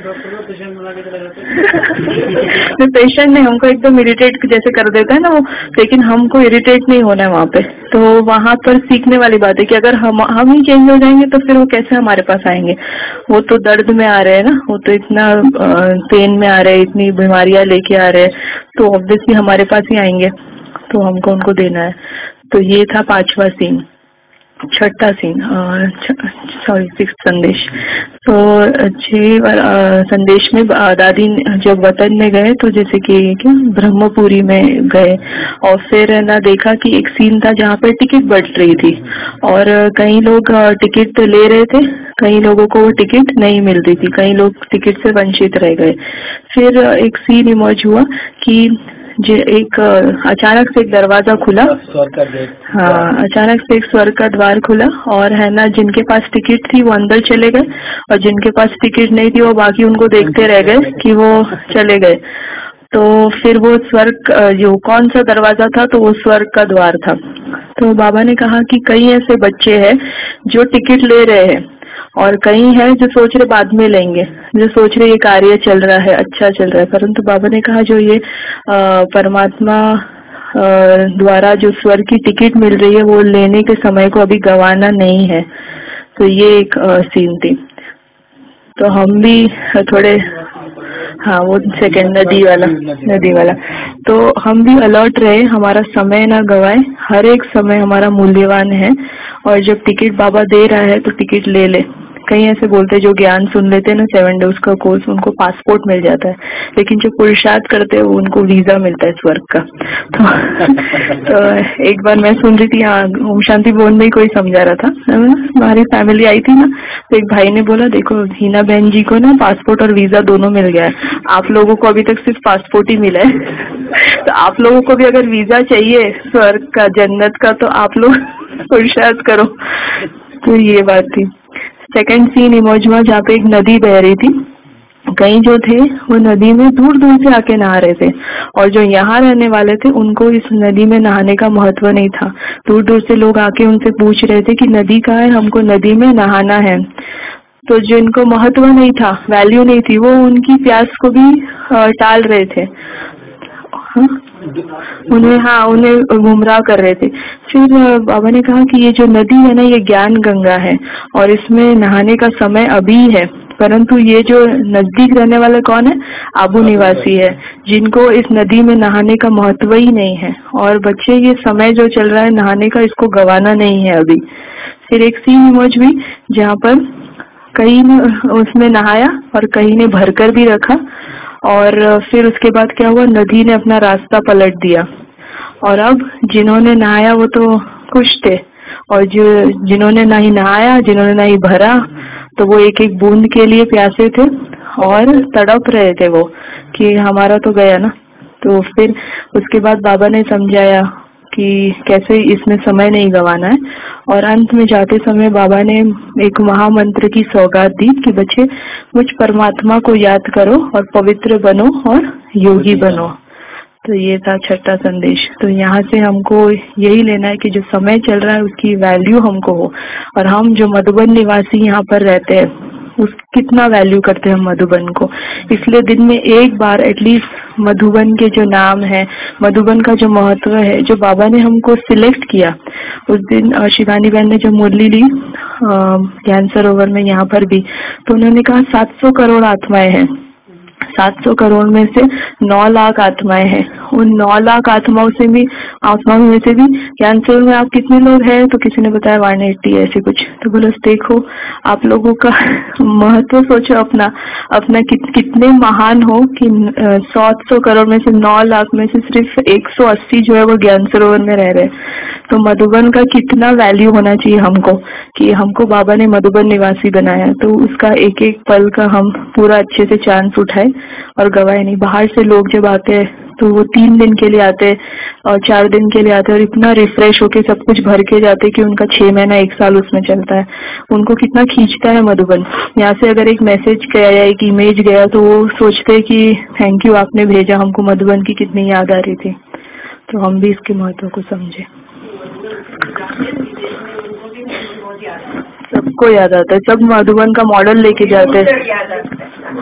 पेशेंट ने हमको एकदम इरिटेट जैसे कर देता है ना वो, लेकिन हमको इरिटेट नहीं होना है वहाँ पे। तो वहाँ पर सीखने वाली बात है कि अगर हम ही चेंज हो जाएंगे तो फिर वो कैसे हमारे पास आएंगे। वो तो दर्द में आ रहे हैं ना, वो तो इतना पेन में आ रहे हैं, इतनी बीमारियां लेके आ रहे हैं, तो ऑब्वियसली हमारे पास ही आएंगे, तो हमको उनको देना है। तो ये था 5वां सीन। 6ठा सीन, सॉरी 6th संदेश। तो 6 संदेश में दादी जब वतन में गए तो जैसे कि क्या ब्रह्मपुरी में गए, और फिर ना देखा कि एक सीन था जहाँ पे टिकट बट रही थी, और कई लोग टिकट तो ले रहे थे, कई लोगों को वो टिकट नहीं मिल रही थी, कई लोग टिकट से वंचित रह गए। फिर एक सीन इमर्ज हुआ कि अचानक से एक दरवाजा खुला, हाँ अचानक से एक स्वर्ग का द्वार खुला, और है ना जिनके पास टिकट थी वो अंदर चले गए, और जिनके पास टिकट नहीं थी वो बाकी उनको देखते रह गए कि वो चले गए। तो फिर वो स्वर्ग जो कौन सा दरवाजा था, तो वो स्वर्ग का द्वार था। तो बाबा ने कहा कि कई ऐसे बच्चे हैं जो टिकट ले रहे हैं, और कई है जो सोच रहे बाद में लेंगे, जो सोच रहे ये कार्य चल रहा है, अच्छा चल रहा है। परंतु बाबा ने कहा जो ये परमात्मा द्वारा जो स्वर्ग की टिकट मिल रही है वो लेने के समय को अभी गंवाना नहीं है। तो ये एक सीन थी। तो हम भी थोड़े, हाँ वो सेकंड नदी वाला, तो हम भी अलर्ट रहे, हमारा समय ना गवाए, हर एक समय हमारा मूल्यवान है, और जब टिकट बाबा दे रहा है तो टिकट ले ले। कई ऐसे बोलते हैं जो ज्ञान सुन लेते हैं ना 7 डेज का कोर्स, उनको पासपोर्ट मिल जाता है, लेकिन जो पुरुषार्थ करते हैं उनको वीजा मिलता है स्वर्ग का। तो एक बार मैं सुन रही थी, हाँ ओम शांति भवन में ही कोई समझा रहा था, हमारी फैमिली आई थी ना, तो एक भाई ने बोला देखो हीना बहन जी को ना पासपोर्ट और वीजा दोनों मिल गया है, आप लोगों को अभी तक सिर्फ पासपोर्ट ही मिला है। तो आप लोगों को भी अगर वीजा चाहिए स्वर्ग का, जन्नत का, तो आप लोग पुरुषार्थ करो। तो ये बात थी। सेकंड सीन इमर्ज हुआ जहाँ पे एक नदी बह रही थी, कई जो थे वो नदी में दूर दूर से आके नहा रहे थे, और जो यहाँ रहने वाले थे उनको इस नदी में नहाने का महत्व नहीं था। दूर दूर से लोग आके उनसे पूछ रहे थे कि नदी कहाँ है, हमको नदी में नहाना है। तो जिनको महत्व नहीं था, वैल्यू नहीं थी, वो उनकी प्यास को भी टाल रहे थे, उन्हें गुमराह कर रहे थे। फिर बाबा ने कहा कि ये जो नदी है ना, ये ज्ञान गंगा है, और इसमें नहाने का समय अभी है, परंतु ये जो नजदीक रहने वाले कौन है, आबू निवासी है, जिनको इस नदी में नहाने का महत्व ही नहीं है। और बच्चे ये समय जो चल रहा है नहाने का, इसको गवाना नहीं है अभी। फिर एक सीन इमर्ज हुई जहाँ पर कई ने उसमें नहाया और कई ने भरकर भी रखा, और फिर उसके बाद क्या हुआ, नदी ने अपना रास्ता पलट दिया, और अब जिन्होंने नहाया वो तो खुश थे, और जिन्होंने ना ही नहाया, जिन्होंने ना ही भरा, तो वो एक एक बूंद के लिए प्यासे थे और तड़प रहे थे वो कि हमारा तो गया ना। तो फिर उसके बाद बाबा ने समझाया कि कैसे इसमें समय नहीं गंवाना है, और अंत में जाते समय बाबा ने एक महामंत्र की सौगात दी कि बच्चे मुझ परमात्मा को याद करो और पवित्र बनो और योगी बनो। तो ये था 6ठा संदेश। तो यहाँ से हमको यही लेना है कि जो समय चल रहा है उसकी वैल्यू हमको हो, और हम जो मधुबन निवासी यहाँ पर रहते हैं उस कितना वैल्यू करते हैं हम मधुबन को। इसलिए दिन में एक बार एटलीस्ट मधुबन के जो नाम है, मधुबन का जो महत्व है, जो बाबा ने हमको सिलेक्ट किया, उस दिन शिवानी बहन ने जो मुरली ली ज्ञान सरोवर में यहाँ पर भी, तो उन्होंने कहा 700 करोड़ आत्माएं हैं, 700 करोड़ में से 9 लाख आत्माएं हैं। उन 9 लाख आत्माओं में से भी ज्ञान सरोवर में आप कितने लोग हैं? तो किसी ने बताया 180 ऐसे कुछ। तो बोला देखो आप लोगों का महत्व सोचो अपना कितने महान हो कि 100 करोड़ में से 9 लाख में से सिर्फ 180 जो है वो ज्ञान सरोवर में रह रहे। तो मधुबन का कितना वैल्यू होना चाहिए हमको कि हमको बाबा ने मधुबन निवासी बनाया, तो उसका एक एक पल का हम पूरा अच्छे से चांस उठाए और गवाए नहीं। बाहर से लोग जब आते हैं तो वो 3 दिन के लिए आते और 4 दिन के लिए आते और इतना रिफ्रेश होके सब कुछ भर के जाते कि उनका 6 महीना 1 साल उसमें चलता है। उनको कितना खींचता है मधुबन। यहाँ से अगर एक मैसेज गया या एक इमेज गया तो वो सोचते कि थैंक यू आपने भेजा, हमको मधुबन की कितनी याद आ रही थी। तो हम भी इसके महत्व को समझे। सबको याद आता है, सब मधुबन का मॉडल लेके जाते हैं।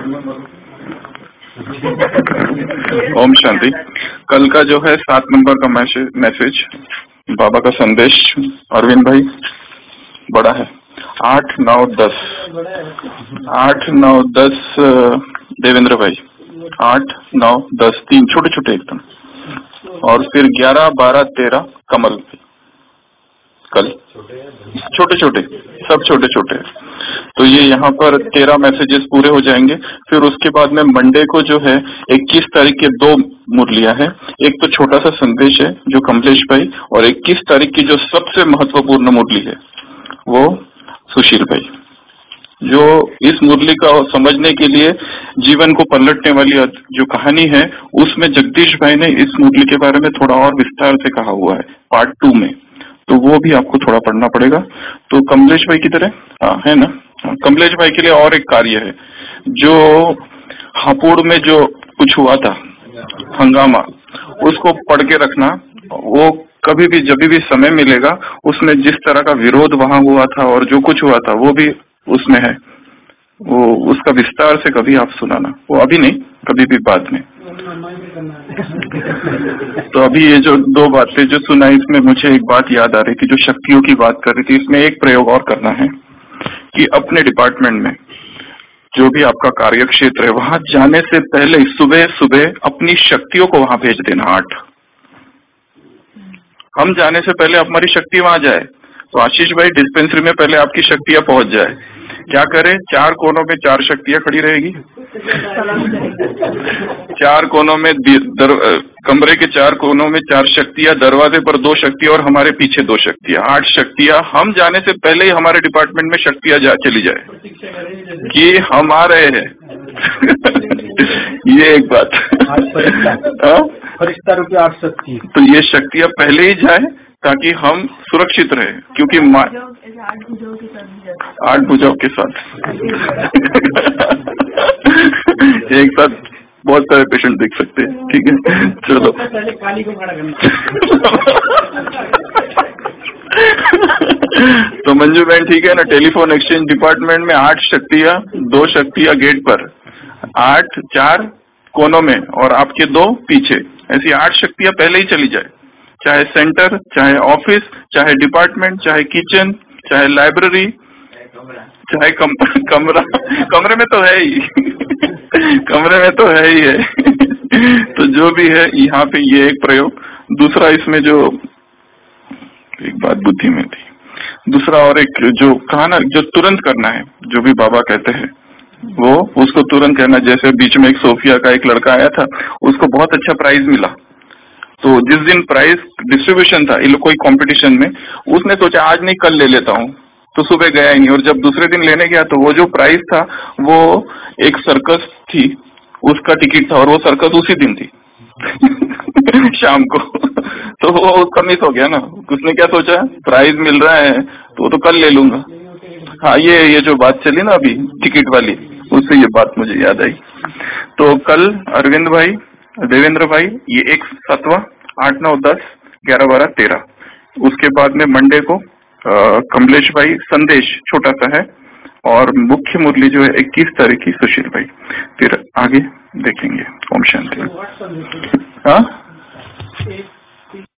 ओम शांति। कल का जो है 7 नंबर का मैसेज बाबा का संदेश अरविंद भाई बड़ा है। 8, 9, 10 8, 9, 10 देवेंद्र भाई 8, 9, 10 3 छोटे छोटे एकदम, और फिर 11, 12, 13 कमल कल छोटे छोटे सब छोटे छोटे। तो ये यहाँ पर 13 मैसेजेस पूरे हो जाएंगे। फिर उसके बाद में मंडे को जो है 21 तारीख के 2 मुरलियां हैं। एक तो छोटा सा संदेश है जो कमलेश भाई, और 21 तारीख की जो सबसे महत्वपूर्ण मुरली है वो सुशील भाई, जो इस मुरली का समझने के लिए जीवन को पलटने वाली जो कहानी है उसमें जगदीश भाई ने इस मुरली के बारे में थोड़ा और विस्तार से कहा हुआ है पार्ट 2 में, तो वो भी आपको थोड़ा पढ़ना पड़ेगा। तो कमलेश भाई की तरह है ना, कमलेश भाई के लिए और एक कार्य है, जो हापुड़ में जो कुछ हुआ था हंगामा, उसको पढ़ के रखना। वो कभी भी जब भी समय मिलेगा उसमें जिस तरह का विरोध वहां हुआ था और जो कुछ हुआ था वो भी उसमें है, वो उसका विस्तार से कभी आप सुनाना, वो अभी नहीं कभी भी बाद में। तो अभी ये जो 2 बातें जो सुनाई, इसमें मुझे एक बात याद आ रही थी जो शक्तियों की बात कर रही थी। इसमें एक प्रयोग और करना है कि अपने डिपार्टमेंट में जो भी आपका कार्य क्षेत्र है वहां जाने से पहले सुबह सुबह अपनी शक्तियों को वहां भेज देना। 8 हम जाने से पहले हमारी शक्ति वहां जाए। तो आशीष भाई डिस्पेंसरी में पहले आपकी शक्तियां पहुंच जाए। क्या करें? 4 कोनों में 4 शक्तियां खड़ी रहेगी। 4 कोनों में कमरे के 4 कोनों में 4 शक्तियां, दरवाजे पर 2 शक्तियां और हमारे पीछे 2 शक्तियां, 8 शक्तियां। हम जाने से पहले ही हमारे डिपार्टमेंट में शक्तियां चली जाए कि हम आ रहे हैं। ये एक बात। फरिश्ता रूपी 8 शक्ति, तो ये शक्तियां पहले ही जाए ताकि हम सुरक्षित रहे, क्योंकि 8 भुजाओं के साथ एक साथ बहुत सारे पेशेंट देख सकते हैं। ठीक है, चलो। काली को खड़ा करना। तो मंजू बहन ठीक है ना, टेलीफोन एक्सचेंज डिपार्टमेंट में 8 शक्तियां, 2 शक्तियां गेट पर, 8 4 कोनों में और आपके 2 पीछे, ऐसी 8 शक्तियां पहले ही चली जाए। चाहे सेंटर, चाहे ऑफिस, चाहे डिपार्टमेंट, चाहे किचन, चाहे लाइब्रेरी, चाहे कमरे में तो है ही। कमरे में तो है ही है। तो जो भी है यहाँ पे ये एक प्रयोग। दूसरा इसमें जो एक बात बुद्धि में थी, दूसरा और एक जो कहा ना, जो तुरंत करना है, जो भी बाबा कहते हैं वो उसको तुरंत कहना। जैसे बीच में एक सोफिया का एक लड़का आया था, उसको बहुत अच्छा प्राइज मिला। तो जिस दिन प्राइज डिस्ट्रीब्यूशन था कोई कंपटीशन में, उसने सोचा आज नहीं कल ले लेता हूँ, तो सुबह गया ही नहीं। और जब दूसरे दिन लेने गया तो वो जो प्राइज था वो एक सर्कस थी, उसका टिकट था, और वो सर्कस उसी दिन थी शाम को। तो वो उसका मिस हो गया ना। उसने क्या सोचा, प्राइज मिल रहा है तो वो तो कल ले लूंगा। हाँ, ये जो बात चली ना अभी टिकट वाली, उससे ये बात मुझे याद आई। तो कल अरविंद भाई, देवेंद्र भाई, ये एक 7वां, 8, 9, 10, 11, 12, 13। उसके बाद में मंडे को कमलेश भाई संदेश छोटा सा है, और मुख्य मुरली जो है 21 तारीख की सुशील भाई। फिर आगे देखेंगे। ओम शांति। हाँ।